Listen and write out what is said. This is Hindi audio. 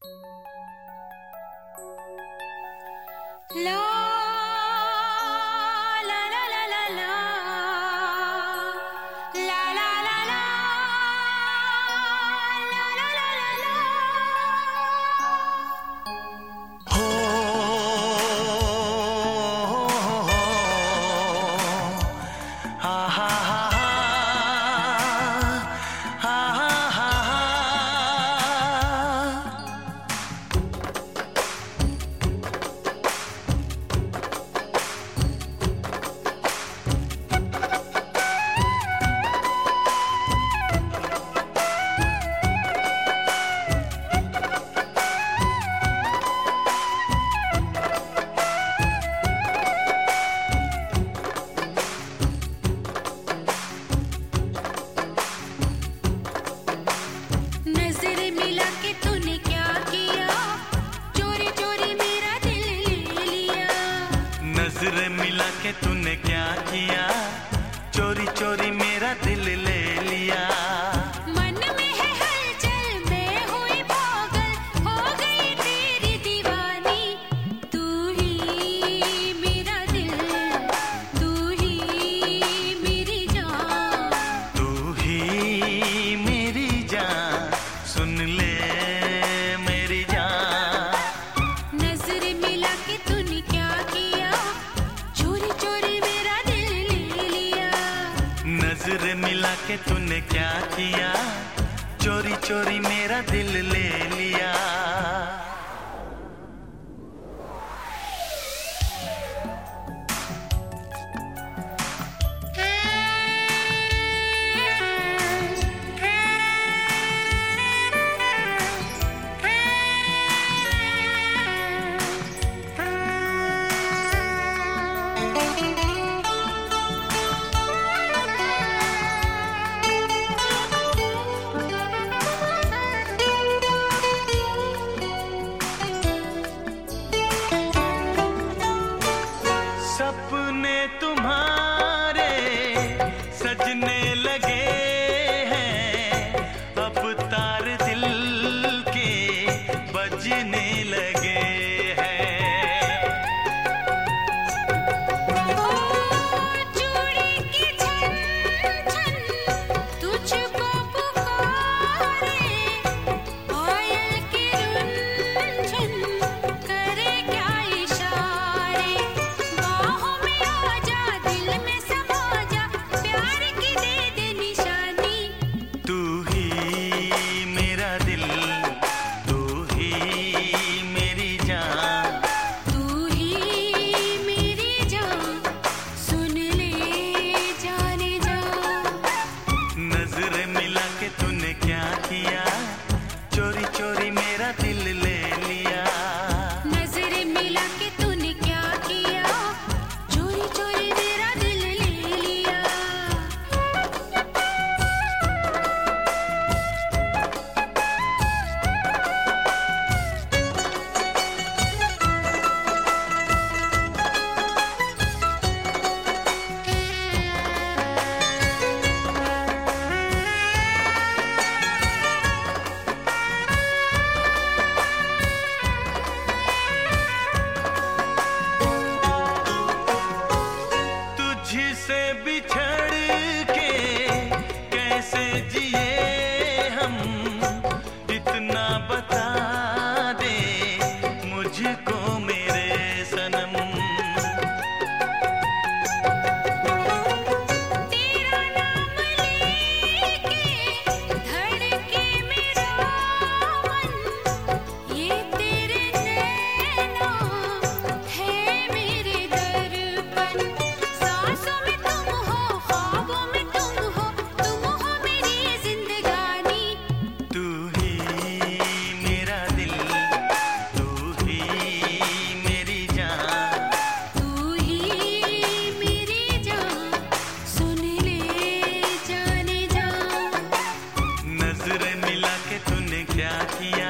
ला ला ला ला ला ला ला ला ला ला ला ला ला हो हा हा हा हा हा हा। नजर मिला के तूने क्या किया, चोरी चोरी मेरा दिल ले लिया। नजर मिला के तूने क्या किया, चोरी चोरी मेरा दिल ले लिया। मन में है हलचल, मैं हुई पागल, हो गई तेरी दीवानी। तू ही मेरा दिल, तू ही मेरी जान, तू ही मेरी जान, सुन ले मेरी जान। नजर मिला के तूने क्या किया, चोरी चोरी मेरा दिल ले लिया। नजर मिला के तूने क्या किया, चोरी चोरी मेरा दिल ले लिया। सपने तुम्हारे सजने लगे हैं, अब तार दिल के बजने लगे हैं। चूड़ी की छन छन तुझको पुकारे, पायल की रुंझुन करे क्या इशारे। बाहों में आ जा, दिल में समा जा, प्यार की दे दे निशानी। तू ही मेरा दिल, तू ही मेरी जान, तू ही मेरी जान, सुन ले जाने जा। नजर मिला के तूने क्या किया, चोरी चोरी मेरा दिल ले लिया। नजर मिला के तूने क्या किया, चोरी चोरी मेरा दिल ले लिया। तुझसे बिछड़ के कैसे जिए हम, इतना बता दे मुझको मेरे सनम। तेरा नाम लेके धड़के मेरा मन, ये तेरे नैना है मेरे दर्पण। सांसों में तुम हो, ख्वाबों में तुम हो मेरी जिंदगानी। तू ही मेरा दिल, तू ही मेरी जान, तू ही मेरी जान, सुन ले जाने जा। नजर मिला के तूने क्या किया,